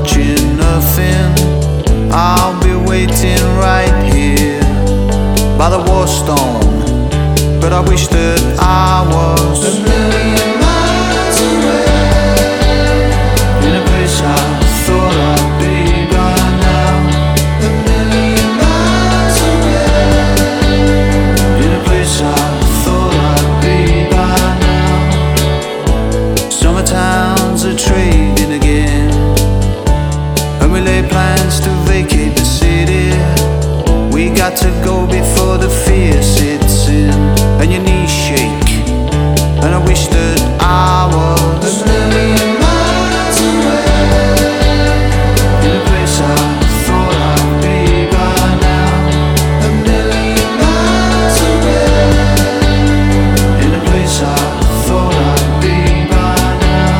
watching nothing. I'll be waiting right here by the war stone, but I wish that I was a million miles away, in a place I thought I'd be by now. A million miles away, in a place I thought I'd be by now. Summer towns are trading again, and we lay plans to vacate the city. We got to go before the fear sits in, and your knees shake, and I wish that I was a million miles away, in a place I thought I'd be by now. A million miles away, in a place I thought I'd be by now.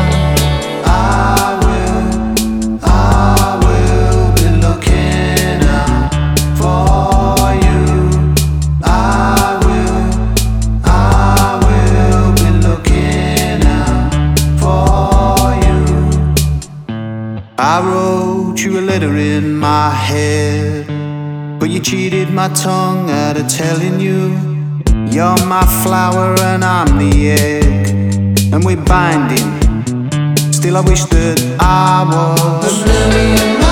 I will be looking out for you. I will be looking out for you. I wrote you a letter in my head, but you cheated my tongue out of telling you. You're my flower and I'm the egg, and we're binding. Still I wish that I was a million